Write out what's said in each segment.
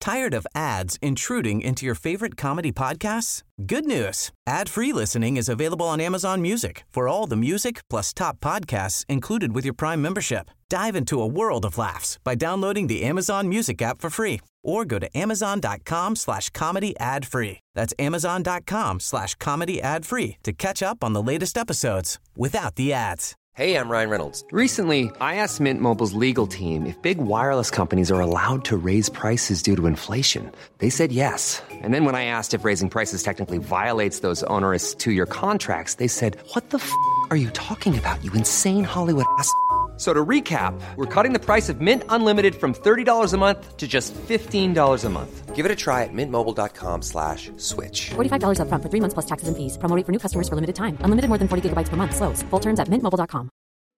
Tired of ads intruding into your favorite comedy podcasts? Good news. Ad-free listening is available on Amazon Music for all the music plus top podcasts included with your Prime membership. Dive into a world of laughs by downloading the Amazon Music app for free or go to amazon.com/comedy ad-free. That's amazon.com/comedy ad-free to catch up on the latest episodes without the ads. Hey, I'm Ryan Reynolds. Recently, I asked Mint Mobile's legal team if big wireless companies are allowed to raise prices due to inflation. They said yes. And then when I asked if raising prices technically violates those onerous two-year contracts, they said, "What the f*** are you talking about, you insane Hollywood ass?" So to recap, we're cutting the price of Mint Unlimited from $30 a month to just $15 a month. Give it a try at mintmobile.com/switch. $45 up front for 3 months plus taxes and fees. Promo rate for new customers for limited time. Unlimited more than 40 gigabytes per month. Slows full terms at mintmobile.com.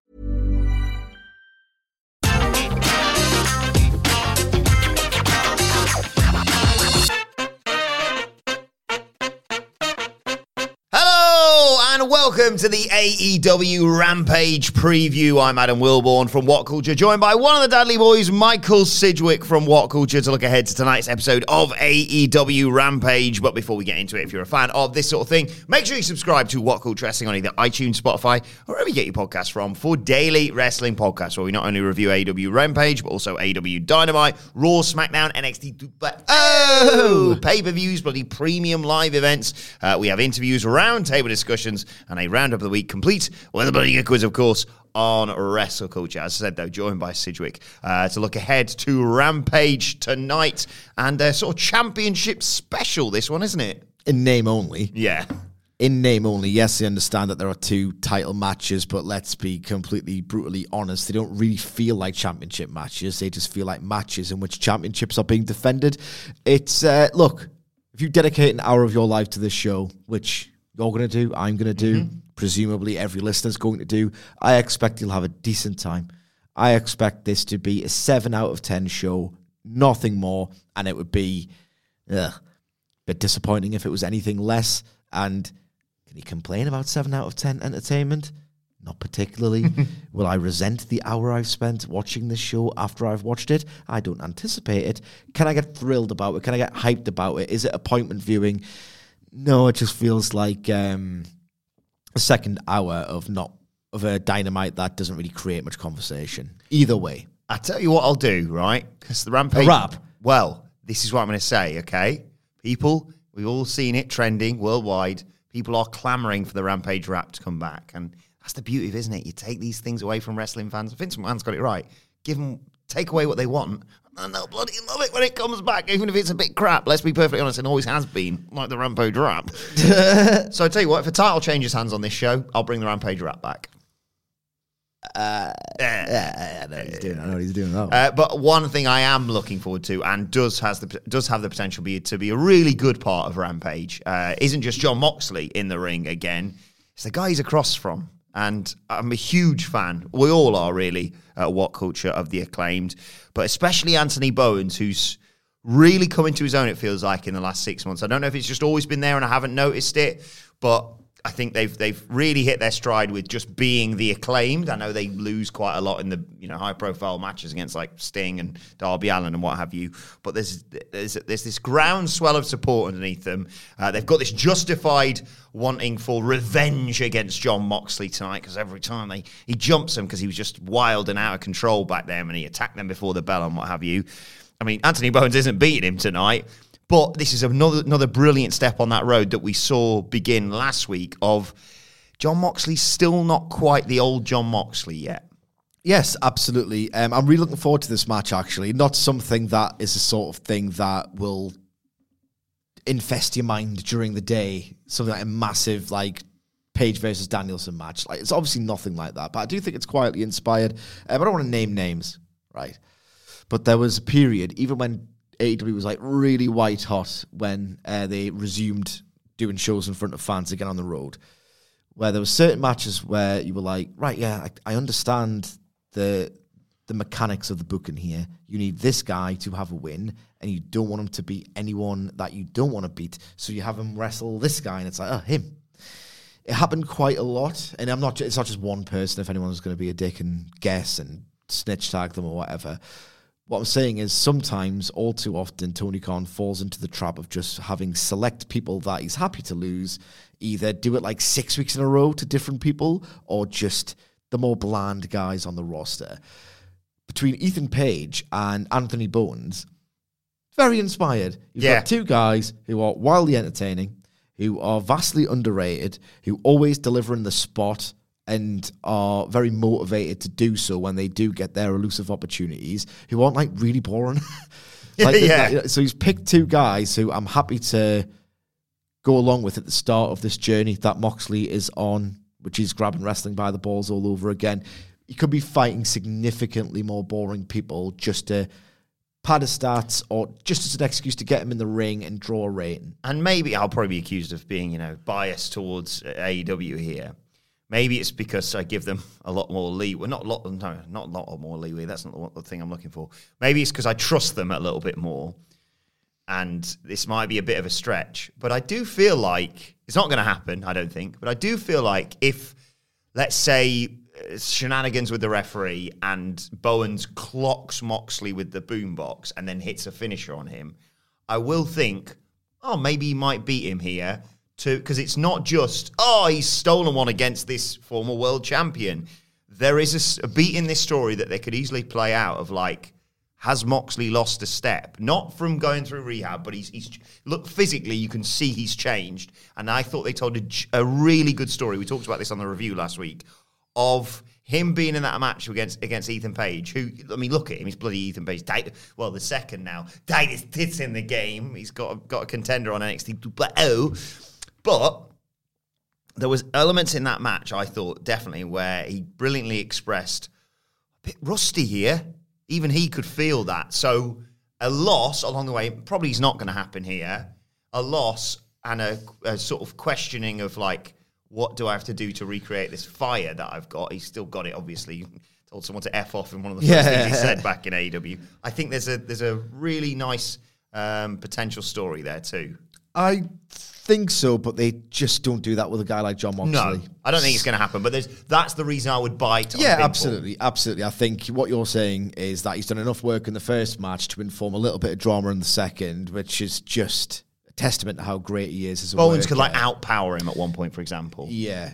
And welcome to the AEW Rampage preview. I'm Adam Wilborn from What Culture, joined by one of the Dudley boys, Michael Sidgwick from What Culture, to look ahead to tonight's episode of AEW Rampage. But before we get into it, if you're a fan of this sort of thing, make sure you subscribe to What Culture Wrestling on either iTunes, Spotify, or wherever you get your podcasts from for daily wrestling podcasts, where we not only review AEW Rampage, but also AEW Dynamite, Raw, SmackDown, NXT, pay-per-views, bloody premium live events. We have interviews, roundtable discussions, and a roundup of the week complete with a bloody quiz, of course, on Wrestle Culture. As I said, though, joined by Sidgwick to look ahead to Rampage tonight and their sort of championship special, this one, isn't it? In name only. Yeah. In name only. Yes, I understand that there are two title matches, but let's be completely brutally honest. They don't really feel like championship matches. They just feel like matches in which championships are being defended. It's, look, if you dedicate an hour of your life to this show, which you're going to do, I'm going to do, presumably every listener's going to do, I expect you'll have a decent time. I expect this to be a 7 out of 10 show, nothing more, and it would be a bit disappointing if it was anything less. And can you complain about 7 out of 10 entertainment? Not particularly. Will I resent the hour I've spent watching this show after I've watched it? I don't anticipate it. Can I get thrilled about it? Can I get hyped about it? Is it appointment viewing? No, it just feels like a second hour of a Dynamite that doesn't really create much conversation. Either way. I tell you what I'll do, right? Because the Rampage... A wrap. Well, this is what I'm going to say, okay? People, we've all seen it trending worldwide. People are clamoring for the Rampage wrap to come back. And that's the beauty of it, isn't it? You take these things away from wrestling fans. Vince McMahon's got it right. Take away what they want, and they'll bloody love it when it comes back, even if it's a bit crap. Let's be perfectly honest, it always has been, like the Rampage wrap. So I tell you what, if a title changes hands on this show, I'll bring the Rampage wrap back. I know what he's doing. But one thing I am looking forward to, and does have the potential to be a really good part of Rampage, isn't just Jon Moxley in the ring again. It's the guy he's across from. And I'm a huge fan. We all are, really, at What Culture, of the Acclaimed. But especially Anthony Bowens, who's really come into his own, it feels like, in the last 6 months. I don't know if it's just always been there and I haven't noticed it, but I think they've really hit their stride with just being the Acclaimed. I know they lose quite a lot in the high-profile matches against like Sting and Darby Allin and what have you. But there's this groundswell of support underneath them. They've got this justified wanting for revenge against Jon Moxley tonight, because every time he jumps them, because he was just wild and out of control back then, and he attacked them before the bell and what have you. I mean, Anthony Bowens isn't beating him tonight. But this is another brilliant step on that road that we saw begin last week of Jon Moxley still not quite the old Jon Moxley yet. Yes, absolutely. I'm really looking forward to this match, actually. Not something that is the sort of thing that will infest your mind during the day. Something like a massive, Page versus Danielson match. It's obviously nothing like that, but I do think it's quietly inspired. I don't want to name names, right? But there was a period, even when AEW was really white hot, when they resumed doing shows in front of fans again on the road, where there were certain matches where you were like, right, yeah, I understand the mechanics of the booking here. You need this guy to have a win, and you don't want him to beat anyone that you don't want to beat, so you have him wrestle this guy, and it's like, oh, him. It happened quite a lot, and it's not just one person if anyone's going to be a dick and guess and snitch tag them or whatever. What I'm saying is sometimes, all too often, Tony Khan falls into the trap of just having select people that he's happy to lose, either do it like 6 weeks in a row to different people or just the more bland guys on the roster. Between Ethan Page and Anthony Bowens, very inspired. You've got two guys who are wildly entertaining, who are vastly underrated, who always deliver in the spot and are very motivated to do so when they do get their elusive opportunities, who aren't like really boring. So he's picked two guys who I'm happy to go along with at the start of this journey that Moxley is on, which is grabbing wrestling by the balls all over again. He could be fighting significantly more boring people just to pad his stats or just as an excuse to get him in the ring and draw a rating. And maybe I'll probably be accused of being, biased towards AEW here. Maybe it's because I give them a lot more leeway. Not a lot more leeway. That's not the thing I'm looking for. Maybe it's because I trust them a little bit more. And this might be a bit of a stretch. But I do feel like, it's not going to happen, I don't think. But I do feel like if, let's say, shenanigans with the referee and Bowens clocks Moxley with the boombox and then hits a finisher on him, I will think, maybe he might beat him here. Because it's not just, he's stolen one against this former world champion. There is a beat in this story that they could easily play out of like, has Moxley lost a step? Not from going through rehab, but he's look, physically you can see he's changed. And I thought they told a really good story. We talked about this on the review last week of him being in that match against Ethan Page, who, look at him, he's bloody Ethan Page. The second now. Tightest tits in the game. He's got a contender on NXT 2.0. But there was elements in that match, I thought, definitely, where he brilliantly expressed, a bit rusty here. Even he could feel that. So a loss along the way, probably is not going to happen here. A loss and a sort of questioning of, like, what do I have to do to recreate this fire that I've got? He's still got it, obviously. Told someone to F off in one of the first things he said back in AEW. I think there's a really nice potential story there, too. I think so, but they just don't do that with a guy like Jon Moxley. No, I don't think it's going to happen, but that's the reason I would bite on pinfall. Absolutely. I think what you're saying is that he's done enough work in the first match to inform a little bit of drama in the second, which is just a testament to how great he is as a Bowens could outpower him at one point, for example. Yeah.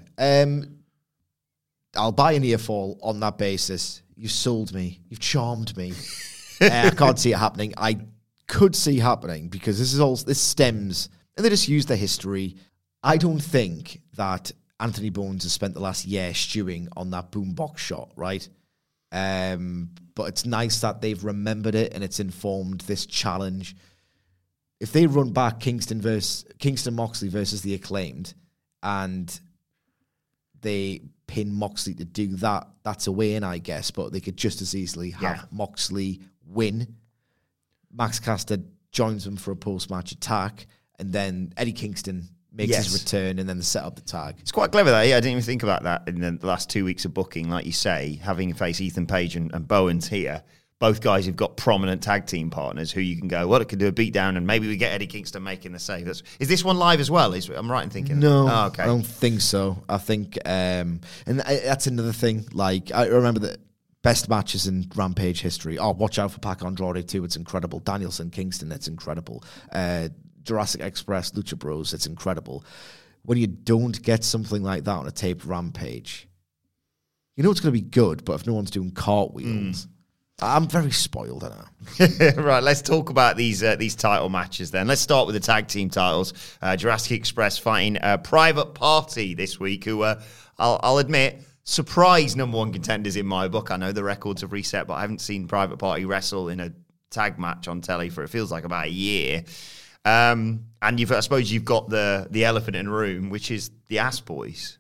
I'll buy an earfall on that basis. You've sold me. You've charmed me. I can't see it happening. I could see happening because this stems, and they just use the history. I don't think that Anthony Bowens has spent the last year stewing on that boombox shot, right? But it's nice that they've remembered it and it's informed this challenge. If they run back Kingston Moxley versus the Acclaimed and they pin Moxley to do that, that's a win, I guess, but they could just as easily have Moxley win. Max Caster joins them for a post-match attack, and then Eddie Kingston makes his return, and then they set up the tag. It's quite clever, though. I didn't even think about that in the last 2 weeks of booking, like you say, having to face Ethan Page and Bowens here. Both guys who've got prominent tag team partners who you can go, well, it could do a beatdown, and maybe we get Eddie Kingston making the save. Is this one live as well? I'm right in thinking? No, okay. I don't think so. I think, and that's another thing. Like, I remember that best matches in Rampage history. Watch out for Pac Andrade too. It's incredible. Danielson, Kingston, that's incredible. Jurassic Express, Lucha Bros, it's incredible. When you don't get something like that on a taped Rampage, you know it's going to be good, but if no one's doing cartwheels, I'm very spoiled, I know. Right, let's talk about these title matches then. Let's start with the tag team titles. Jurassic Express fighting Private Party this week, who I'll admit, surprise number one contenders in my book. I know the records have reset, but I haven't seen Private Party wrestle in a tag match on telly for it feels like about a year. And I suppose you've got the elephant in the room, which is the Ass Boys.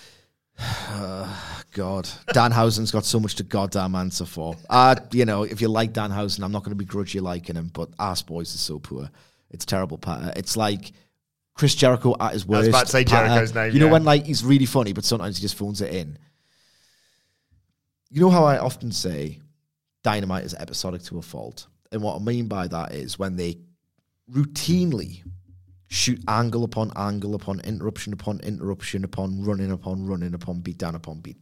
God, Danhausen's got so much to goddamn answer for. If you like Danhausen, I'm not going to begrudge you liking him, but Ass Boys is so poor. It's terrible patter. It's like Chris Jericho at his worst. I was about to say Jericho's name. You know when he's really funny, but sometimes he just phones it in. You know how I often say Dynamite is episodic to a fault? And what I mean by that is when they routinely shoot angle upon angle upon interruption upon interruption upon running upon running upon beatdown upon beatdown.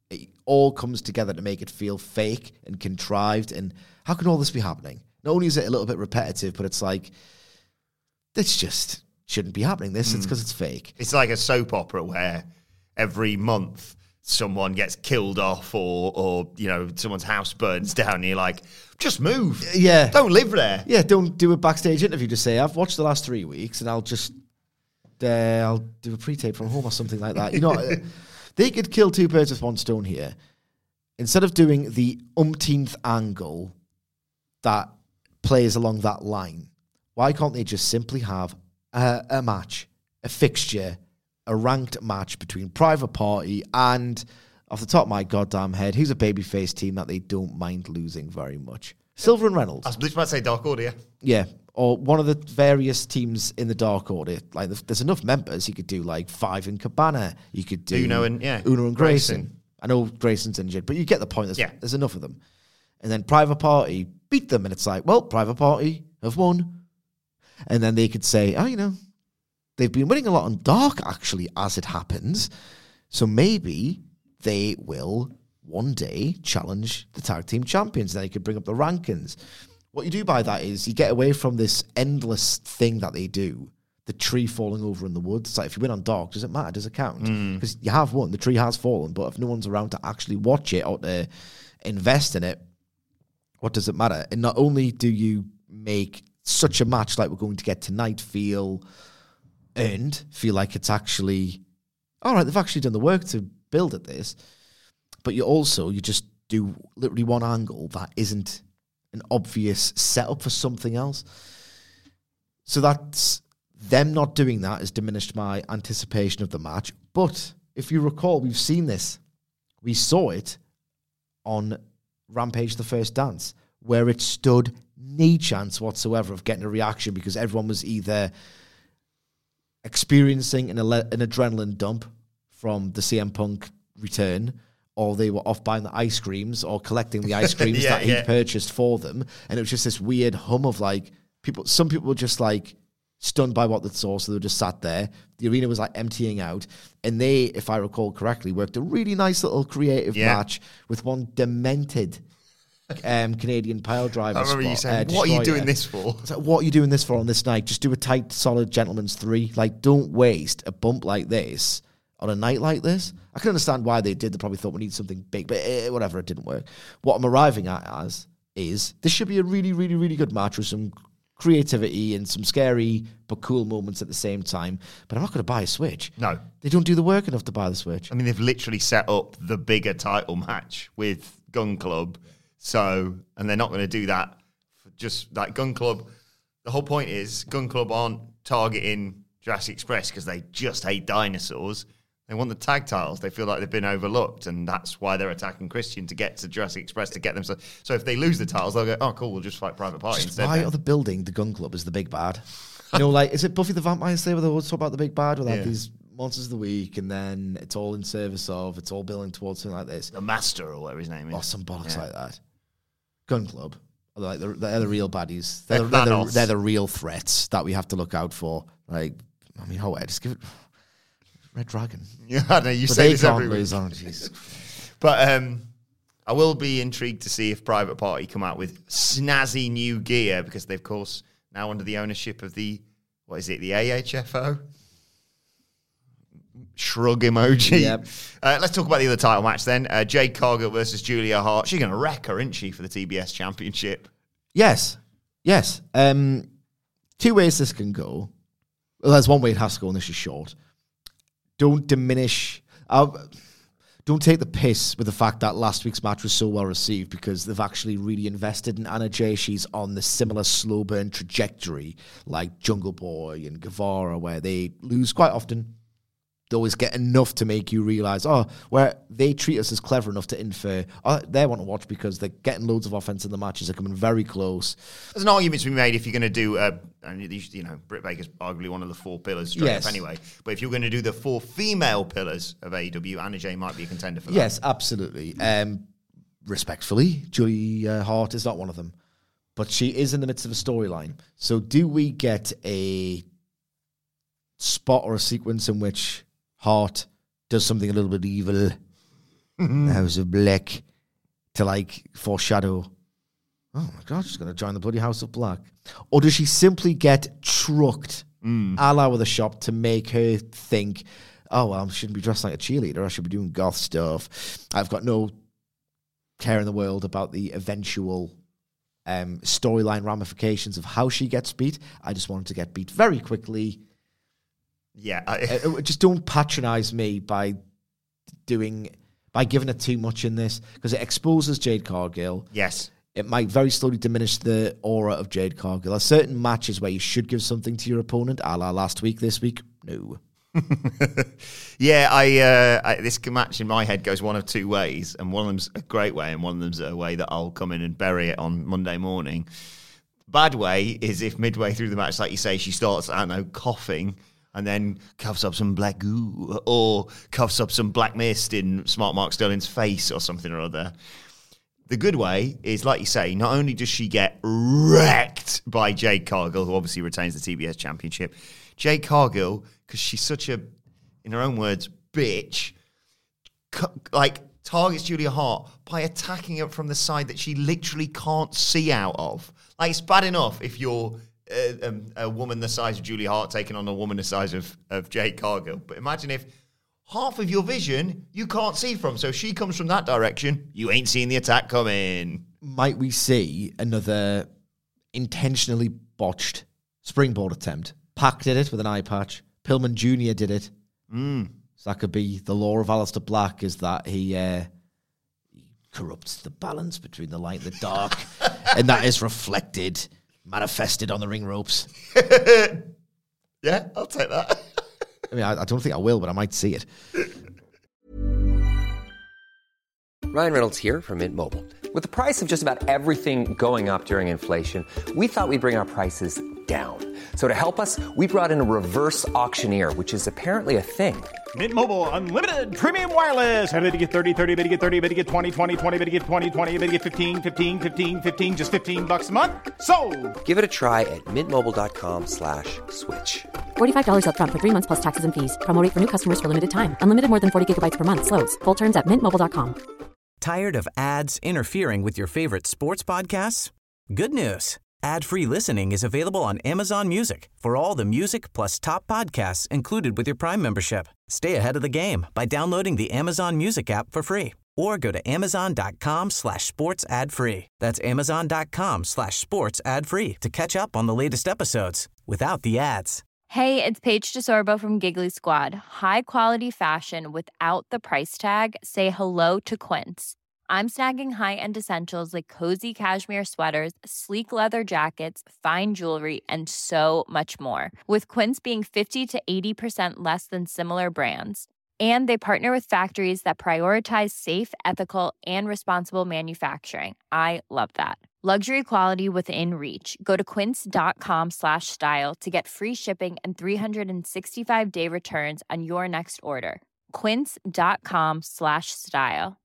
it all comes together to make it feel fake and contrived. And how can all this be happening? Not only is it a little bit repetitive, but it's like, this just shouldn't be happening. It's because it's fake. It's like a soap opera where every month someone gets killed off or someone's house burns down and you're like, just move. Yeah. Don't live there. Yeah, don't do a backstage interview. Just say, I've watched the last 3 weeks and I'll just, I'll do a pre-tape from home or something like that. They could kill two birds with one stone here. Instead of doing the umpteenth angle that plays along that line, why can't they just simply have a match, a fixture, a ranked match between Private Party and, off the top of my goddamn head, who's a babyface team that they don't mind losing very much? Silver and Reynolds. I was just about to say Dark Order, yeah. Yeah, or one of the various teams in the Dark Order. Like, there's enough members. You could do, like, 5 in Cabana. You could do Uno and Grayson. I know Grayson's injured, but you get the point. There's enough of them. And then Private Party beat them, and it's like, well, Private Party have won. And then they could say, they've been winning a lot on Dark, actually, as it happens. So maybe they will one day challenge the tag team champions. Then you could bring up the rankings. What you do by that is you get away from this endless thing that they do, the tree falling over in the woods. It's like, if you win on Dark, does it matter? Does it count? Because you have won. The tree has fallen. But if no one's around to actually watch it or to invest in it, what does it matter? And not only do you make such a match like we're going to get tonight feel earned, feel like it's actually, all right, they've actually done the work to build at this, but you just do literally one angle that isn't an obvious setup for something else. So that's them not doing that has diminished my anticipation of the match. But if you recall, we've seen this. We saw it on Rampage The First Dance, where it stood no chance whatsoever of getting a reaction because everyone was either experiencing an adrenaline dump from the CM Punk return, or they were off buying the ice creams or collecting the ice creams that he purchased for them. And it was just this weird hum of like some people were just like stunned by what they saw, so they were just sat there. The arena was like emptying out. And they, if I recall correctly, worked a really nice little creative match with one demented Canadian pile driver. I remember you saying, what are you doing this for? Like, what are you doing this for on this night? Just do a tight, solid gentleman's 3. Like, don't waste a bump like this on a night like this. I can understand why they did. They probably thought we need something big, but whatever, it didn't work. What I'm arriving at is this should be a really, really, really good match with some creativity and some scary but cool moments at the same time. But I'm not going to buy a Switch. No. They don't do the work enough to buy the Switch. I mean, they've literally set up the bigger title match with Gun Club. And they're not going to do that for just like Gun Club. The whole point is Gun Club aren't targeting Jurassic Express because they just hate dinosaurs. They want the tag titles. They feel like they've been overlooked, and that's why they're attacking Christian to get to Jurassic Express to get them. So if they lose the titles, they'll go, oh, cool, we'll just fight Private Party instead. Why are they building the Gun Club as the big bad? Like, is it Buffy the Vampire Slayer where they always talk about the big bad, where they have these monsters of the week, and then it's all in service of, it's all building towards something like this? The Master, or whatever his name is. Or some bollocks like that. Gun Club. They're the real baddies. They're the real threats that we have to look out for. Like, I mean, just give it Red Dragon. Yeah, I know, you say this every week. Oh, jeez. But I will be intrigued to see if Private Party come out with snazzy new gear, because they're, of course, now under the ownership of the AHFO? Shrug emoji. Yep. Let's talk about the other title match then. Jade Cargill versus Julia Hart. She's going to wreck her, isn't she, for the TBS Championship? Yes. 2 ways this can go. Well, there's one way it has to go, and this is short. Don't diminish... don't take the piss with the fact that last week's match was so well received, because they've actually really invested in Anna Jay. She's on the similar slow burn trajectory like Jungle Boy and Guevara, where they lose quite often. They always get enough to make you realise, where they treat us as clever enough to infer, they want to watch because they're getting loads of offense in the matches. They're coming very close. There's an argument to be made if you're going to do, Britt Baker's arguably one of the 4 pillars straight up anyway. But if you're going to do the 4 female pillars of AEW, Anna Jay might be a contender for that. Yes, absolutely. Respectfully, Julia Hart is not one of them. But she is in the midst of a storyline. So do we get a spot or a sequence in which Hart does something a little bit evil House of Black, to like foreshadow, oh my God, she's going to join the bloody House of Black? Or does she simply get trucked, a la with a shop, to make her think, oh, well, I shouldn't be dressed like a cheerleader. I should be doing goth stuff. I've got no care in the world about the eventual storyline ramifications of how she gets beat. I just wanted to get beat very quickly. Yeah. Just don't patronize me by giving it too much in this, because it exposes Jade Cargill. Yes. It might very slowly diminish the aura of Jade Cargill. There are certain matches where you should give something to your opponent, a la last week, this week, no. Yeah, this match in my head goes one of two ways, and one of them's a great way, and one of them's a way that I'll come in and bury it on Monday morning. Bad way is if midway through the match, like you say, she starts, I don't know, coughing, and then coughs up some black goo, or coughs up some black mist in Smart Mark Sterling's face or something or other. The good way is, like you say, not only does she get wrecked by Jade Cargill, who obviously retains the TBS championship, Jade Cargill, because she's such a, in her own words, bitch, targets Julia Hart by attacking her from the side that she literally can't see out of. Like, it's bad enough if you're a woman the size of Julia Hart taking on a woman the size of Jade Cargill. But imagine if half of your vision you can't see from. So she comes from that direction, you ain't seeing the attack coming. Might we see another intentionally botched springboard attempt? Pac did it with an eye patch. Pillman Jr. did it. So that could be the law of Aleister Black, is that he corrupts the balance between the light and the dark. And that is manifested on the ring ropes. Yeah, I'll take that. I mean, I don't think I will, but I might see it. Ryan Reynolds here from Mint Mobile. With the price of just about everything going up during inflation, we thought we'd bring our prices down. So to help us, we brought in a reverse auctioneer, which is apparently a thing. Mint Mobile Unlimited Premium Wireless. How to get 30, 30, bit to get 30, bit to get 20, 20, 20, bit to get 20, 20, bit to get 15, 15, 15, 15, just $15 a month? Sold! Give it a try at mintmobile.com/switch. $45 up front for 3 months plus taxes and fees. Promo rate for new customers for limited time. Unlimited more than 40 gigabytes per month. Slows full terms at mintmobile.com. Tired of ads interfering with your favorite sports podcasts? Good news. Ad-free listening is available on Amazon Music for all the music plus top podcasts included with your Prime membership. Stay ahead of the game by downloading the Amazon Music app for free, or go to amazon.com/sports ad free. That's amazon.com/sports ad free to catch up on the latest episodes without the ads. Hey, it's Paige DeSorbo from Giggly Squad. High quality fashion without the price tag. Say hello to Quince. I'm snagging high-end essentials like cozy cashmere sweaters, sleek leather jackets, fine jewelry, and so much more. With Quince being 50 to 80% less than similar brands. And they partner with factories that prioritize safe, ethical, and responsible manufacturing. I love that. Luxury quality within reach. Go to quince.com/style to get free shipping and 365-day returns on your next order. Quince.com/style.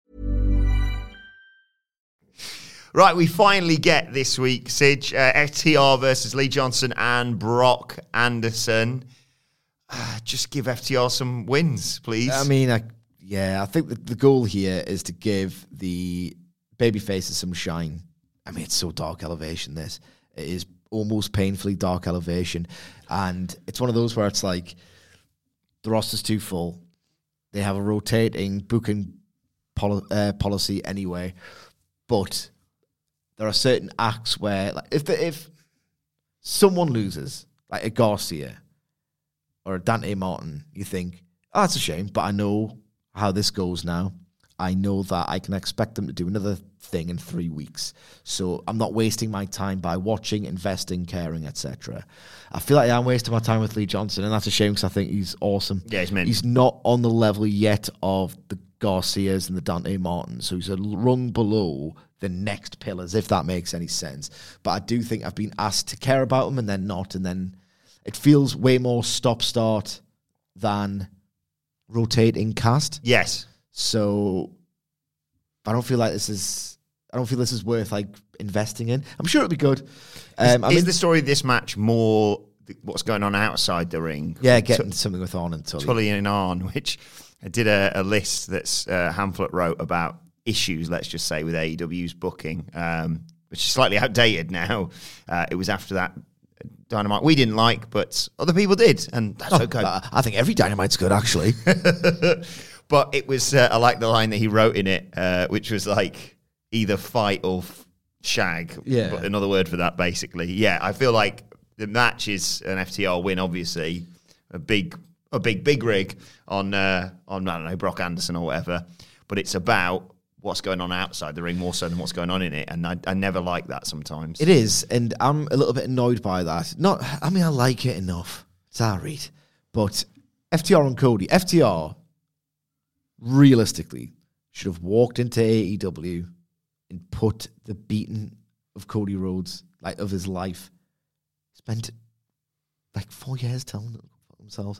Right, we finally get this week, Sidge, FTR versus Lee Johnson and Brock Anderson. Just give FTR some wins, please. I mean, I think the goal here is to give the babyfaces some shine. I mean, it's so Dark Elevation, this. It is almost painfully Dark Elevation. And it's one of those where it's like, the roster's too full. They have a rotating booking policy anyway. But there are certain acts where, like, if someone loses, like a Garcia or a Dante Martin, you think, oh, that's a shame, but I know how this goes now. I know that I can expect them to do another thing in 3 weeks. So I'm not wasting my time by watching, investing, caring, etc. I feel like I'm wasting my time with Lee Johnson, and that's a shame because I think he's awesome. Yeah, he's mint. He's not on the level yet of the Garcias and the Dante Martins, so he's a rung below the next pillars, if that makes any sense. But I do think I've been asked to care about him and then not, and then it feels way more stop-start than rotating cast. Yes. So I don't feel this is worth like investing in. I'm sure it'll be good. Is the story of this match more what's going on outside the ring? Yeah, getting something with Arn and Tully. Tully and Arn, which I did a list that's Hamflet wrote about issues, let's just say, with AEW's booking, which is slightly outdated now. It was after that Dynamite we didn't like, but other people did, and that's okay. I think every Dynamite's good, actually. But it was, I like the line that he wrote in it, which was like, either fight or shag. Yeah. But another word for that, basically. Yeah, I feel like the match is an FTR win, obviously. A big rig on I don't know, Brock Anderson or whatever. But it's about what's going on outside the ring more so than what's going on in it. And I never like that sometimes. It is, and I'm a little bit annoyed by that. I like it enough. It's all right. But FTR and Cody, FTR, realistically, should have walked into AEW and put the beating of Cody Rhodes, like of his life, spent like 4 years telling themselves.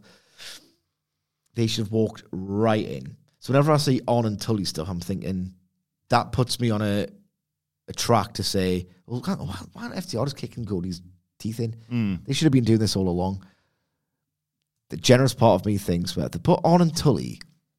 They should have walked right in. So whenever I see On and Tully stuff, I'm thinking that puts me on a track to say, well, why aren't FTR just kicking Cody's teeth in? They should have been doing this all along. The generous part of me thinks that to put On and Tully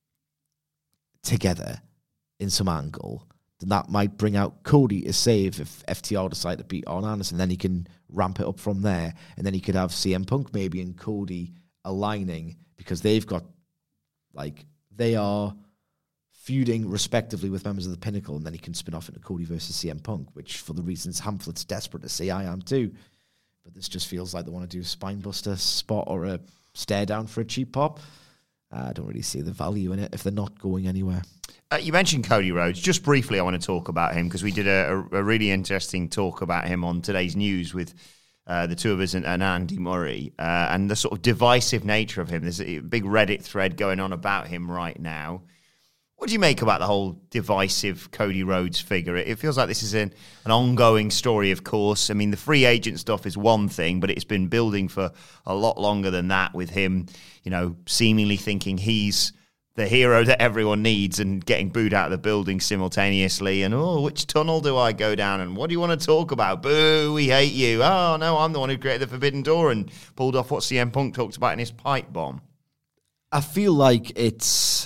together in some angle, then that might bring out Cody as save if FTR decide to beat On Anderson. Then he can ramp it up from there, and then he could have CM Punk maybe and Cody aligning because they've got, like, they are feuding respectively with members of the Pinnacle, and then he can spin off into Cody versus CM Punk, which for the reasons Hamflet's desperate to say, I am too. But this just feels like they want to do a spinebuster spot or a stare down for a cheap pop. I don't really see the value in it if they're not going anywhere. You mentioned Cody Rhodes. Just briefly, I want to talk about him because we did a really interesting talk about him on today's news with the two of us and Andy Murray, and the sort of divisive nature of him. There's a big Reddit thread going on about him right now. What do you make about the whole divisive Cody Rhodes figure? It feels like this is an ongoing story, of course. I mean, the free agent stuff is one thing, but it's been building for a lot longer than that with him, seemingly thinking he's the hero that everyone needs and getting booed out of the building simultaneously. And, which tunnel do I go down? And what do you want to talk about? Boo, we hate you. Oh, no, I'm the one who created the Forbidden Door and pulled off what CM Punk talked about in his pipe bomb. I feel like it's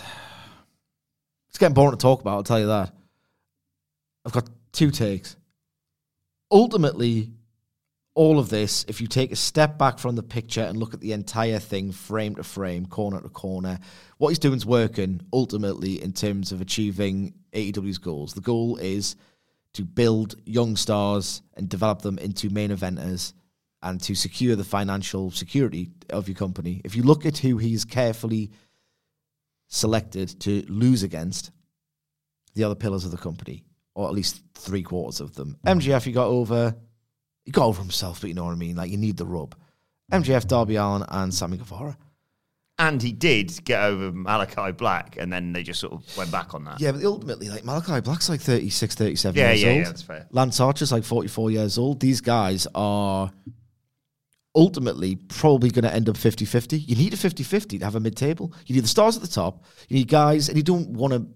getting boring to talk about, I'll tell you that. I've got two takes. Ultimately, all of this, if you take a step back from the picture and look at the entire thing frame to frame, corner to corner, what he's doing is working ultimately in terms of achieving AEW's goals. The goal is to build young stars and develop them into main eventers and to secure the financial security of your company. If you look at who he's carefully selected to lose against, the other pillars of the company, or at least 3/4 of them. MJF, he got over himself, but you know what I mean? Like, you need the rub. MJF, Darby Allin, and Sammy Guevara. And he did get over Malachi Black, and then they just sort of went back on that. Yeah, but ultimately, like, Malachi Black's like 36, 37 years old. Yeah, that's fair. Lance Archer's like 44 years old. These guys are ultimately probably going to end up 50-50. You need a 50-50 to have a mid-table. You need the stars at the top. You need guys, and you don't want to...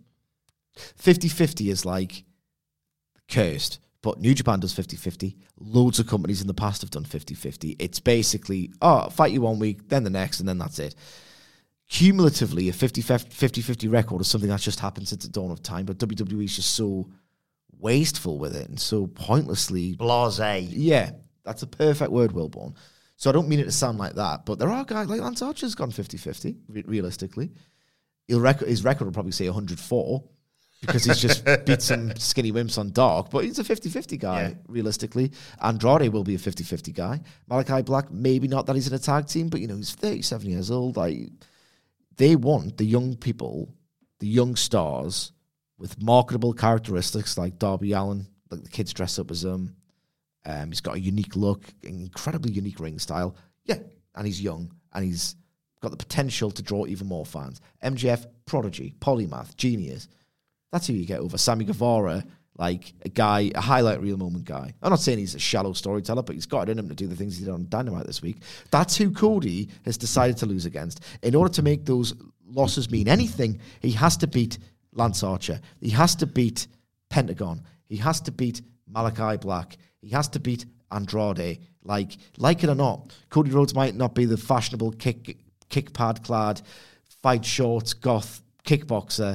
50-50 is like cursed, but New Japan does 50-50. Loads of companies in the past have done 50-50. It's basically, fight you 1 week, then the next, and then that's it. Cumulatively, a 50-50 record is something that's just happened since the dawn of time, but WWE is just so wasteful with it and so pointlessly... Blasé. Yeah, that's a perfect word, Wilborn. So I don't mean it to sound like that, but there are guys like Lance Archer's gone 50-50, realistically. His record will probably say 104 because he's just beat some skinny wimps on Dark, but he's a 50-50 guy, realistically. Andrade will be a 50-50 guy. Malachi Black, maybe not that he's in a tag team, but, he's 37 years old. Like, they want the young people, the young stars with marketable characteristics like Darby Allin, like the kids dress up as him. He's got a unique look, an incredibly unique ring style. Yeah, and he's young, and he's got the potential to draw even more fans. MJF, prodigy, polymath, genius. That's who you get over. Sammy Guevara, like a highlight reel moment guy. I'm not saying he's a shallow storyteller, but he's got it in him to do the things he did on Dynamite this week. That's who Cody has decided to lose against. In order to make those losses mean anything, he has to beat Lance Archer. He has to beat Pentagon. He has to beat Malachi Black. He has to beat Andrade. Like it or not, Cody Rhodes might not be the fashionable kick pad clad, fight shorts, goth kickboxer,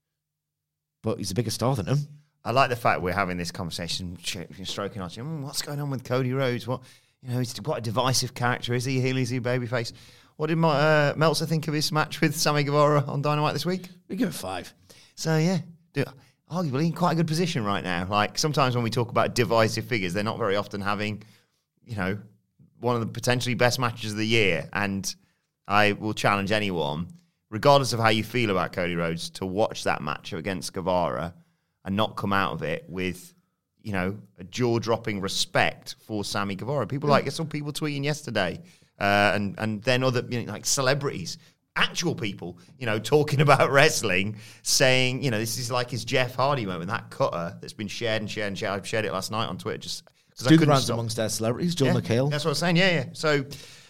but he's a bigger star than him. I like the fact we're having this conversation, stroking our chin. What's going on with Cody Rhodes? What a divisive character is he? Heel, is he babyface? What did Meltzer think of his match with Sammy Guevara on Dynamite this week? We give it 5. So yeah, arguably in quite a good position right now. Like sometimes when we talk about divisive figures, they're not very often having, one of the potentially best matches of the year. And I will challenge anyone, regardless of how you feel about Cody Rhodes, to watch that match against Guevara and not come out of it with, a jaw-dropping respect for Sammy Guevara. People I saw people tweeting yesterday, and then other like celebrities, actual people, talking about wrestling, saying, this is like his Jeff Hardy moment, that cutter that's been shared and shared and shared. I shared it last night on Twitter just because I couldn't rounds stop. Amongst their celebrities, John McHale. That's what I was saying. Yeah. So,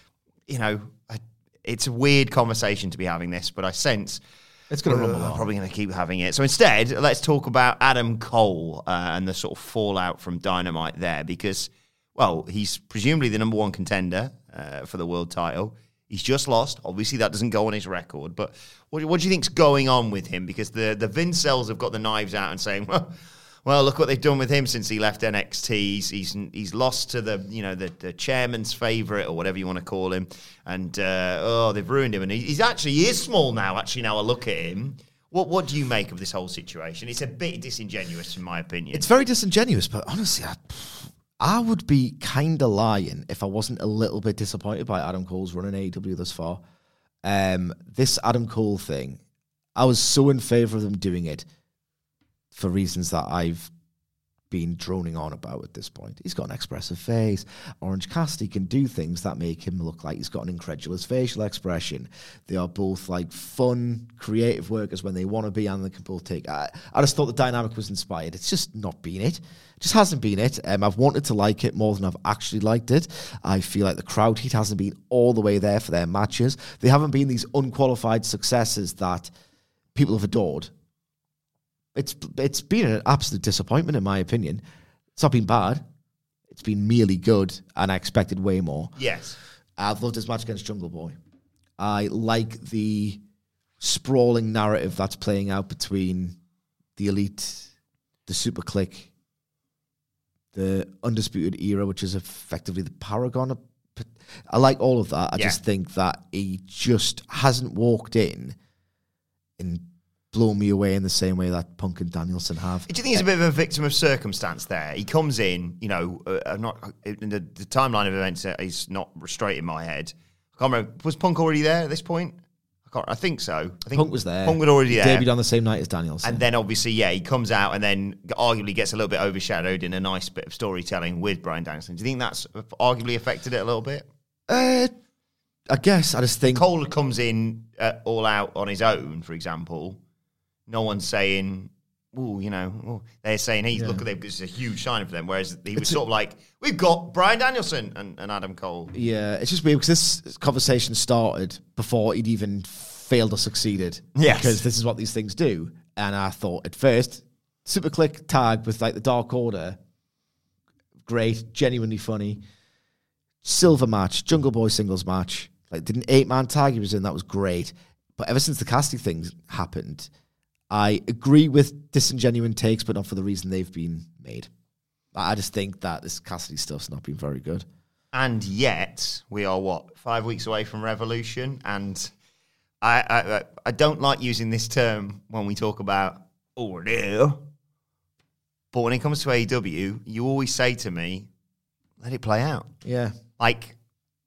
it's a weird conversation to be having this, but I sense it's going to rumble on. I'm probably going to keep having it. So instead, let's talk about Adam Cole and the sort of fallout from Dynamite there, because, well, he's presumably the number one contender for the world title. He's just lost. Obviously, that doesn't go on his record. But what do you think's going on with him? Because the Vincels have got the knives out and saying, well, look what they've done with him since he left NXT. He's lost to the chairman's favourite or whatever you want to call him, and they've ruined him. And he is small now. Actually, now I look at him. What do you make of this whole situation? It's a bit disingenuous, in my opinion. It's very disingenuous, but honestly, I would be kind of lying if I wasn't a little bit disappointed by Adam Cole's run in AEW thus far. This Adam Cole thing, I was so in favour of them doing it for reasons that I've been droning on about at this point. He's got an expressive face. Orange Cassidy can do things that make him look like he's got an incredulous facial expression. They are both like fun, creative workers when they want to be, and they can both take... I just thought the dynamic was inspired. It's just not been it. It just hasn't been it. I've wanted to like it more than I've actually liked it. I feel like the crowd heat hasn't been all the way there for their matches. They haven't been these unqualified successes that people have adored. It's been an absolute disappointment, in my opinion. It's not been bad. It's been merely good, and I expected way more. Yes. I've loved his match against Jungle Boy. I like the sprawling narrative that's playing out between the Elite, the Super Clique, the Undisputed Era, which is effectively the Paragon. I like all of that. I just think that he just hasn't walked in and blown me away in the same way that Punk and Danielson have. Do you think he's a bit of a victim of circumstance there? He comes in, not in the timeline of events is not straight in my head. I can't remember. Was Punk already there at this point? I think so. I think Punk was there. Punk was already there. Debuted on the same night as Danielson. And then obviously, he comes out and then arguably gets a little bit overshadowed in a nice bit of storytelling with Bryan Danielson. Do you think that's arguably affected it a little bit? I guess. I just think... Cole comes in all out on his own, for example. No one's saying, they're saying, look at them, because it's a huge sign for them. Whereas he was sort of like, we've got Bryan Danielson and Adam Cole. Yeah, it's just weird because this conversation started before he'd even failed or succeeded. Yes. Because this is what these things do. And I thought at first, Super Click tag with like the Dark Order, great, genuinely funny. Silver match, Jungle Boy singles match. Like, did an 8-man tag he was in, that was great. But ever since the Cassidy thing happened, I agree with disingenuous takes, but not for the reason they've been made. I just think that this Cassidy stuff's not been very good. And yet, we are, 5 weeks away from Revolution? And I don't like using this term when we talk about ordeal. But when it comes to AEW, you always say to me, let it play out. Yeah. Like,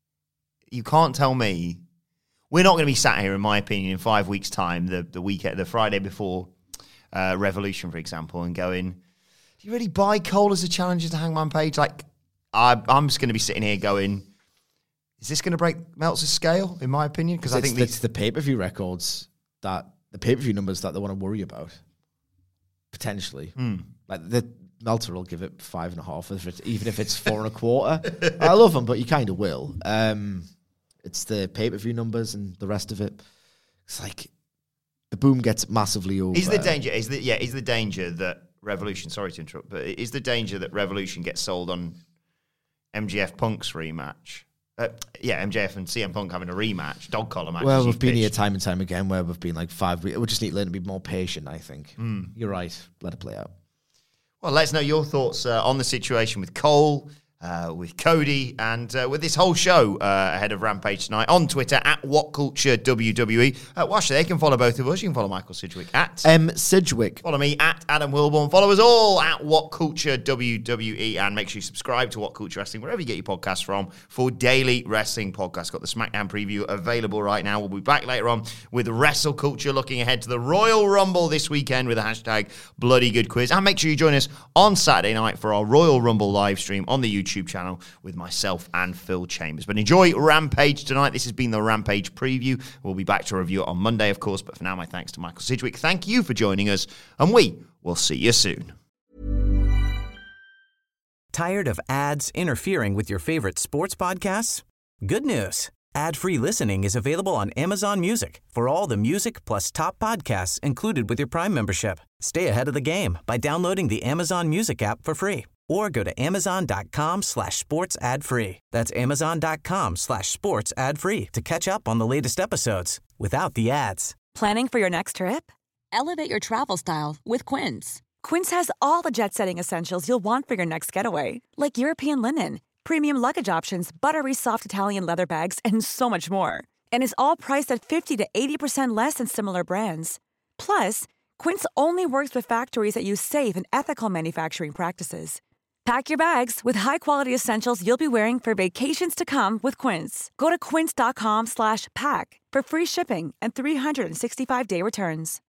you can't tell me... We're not going to be sat here, in my opinion, in 5 weeks' time, the Friday before Revolution, for example, and going, do you really buy Cole as a challenger to Hangman Page? Like, I'm just going to be sitting here going, is this going to break Meltzer's scale, in my opinion? Because I think it's the pay-per-view records, the pay-per-view numbers that they want to worry about, potentially. Like, Meltzer will give it 5.5, even if it's 4.25. I love him, but you kind of will. It's the pay-per-view numbers and the rest of it. It's like the boom gets massively over. Is the danger that Revolution, sorry to interrupt, but is the danger that Revolution gets sold on MJF Punk's rematch MJF and CM Punk having a rematch, dog collar match. Well, we've been here time and time again where we've been like 5 weeks. We just need to learn to be more patient, I think. You're right. Let it play out. Well, let us know your thoughts on the situation with Cole, with Cody, and with this whole show ahead of Rampage tonight on Twitter at WhatCultureWWE. Washer, they can follow both of us. You can follow Michael Sidgwick at Sidgwick. Follow me at Adam Wilborn. Follow us all at WhatCultureWWE, and make sure you subscribe to What Culture Wrestling wherever you get your podcasts from for daily wrestling podcasts. Got the SmackDown preview available right now. We'll be back later on with Wrestle Culture, looking ahead to the Royal Rumble this weekend with the hashtag Bloody Good Quiz. And make sure you join us on Saturday night for our Royal Rumble live stream on the YouTube channel with myself and Phil Chambers. But enjoy Rampage tonight. This has been the Rampage preview. We'll be back to review it on Monday, of course, but for now, my thanks to Michael Sidgwick. Thank you for joining us, and we will see you soon. Tired of ads interfering with your favorite sports podcasts? Good news. Ad-free listening is available on Amazon Music for all the music plus top podcasts included with your Prime membership. Stay ahead of the game by downloading the Amazon Music app for free or go to amazon.com/sports ad free. That's amazon.com/sports ad free to catch up on the latest episodes without the ads. Planning for your next trip? Elevate your travel style with Quince. Quince has all the jet-setting essentials you'll want for your next getaway, like European linen, premium luggage options, buttery soft Italian leather bags, and so much more. And is all priced at 50 to 80% less than similar brands. Plus, Quince only works with factories that use safe and ethical manufacturing practices. Pack your bags with high-quality essentials you'll be wearing for vacations to come with Quince. Go to quince.com/pack for free shipping and 365-day returns.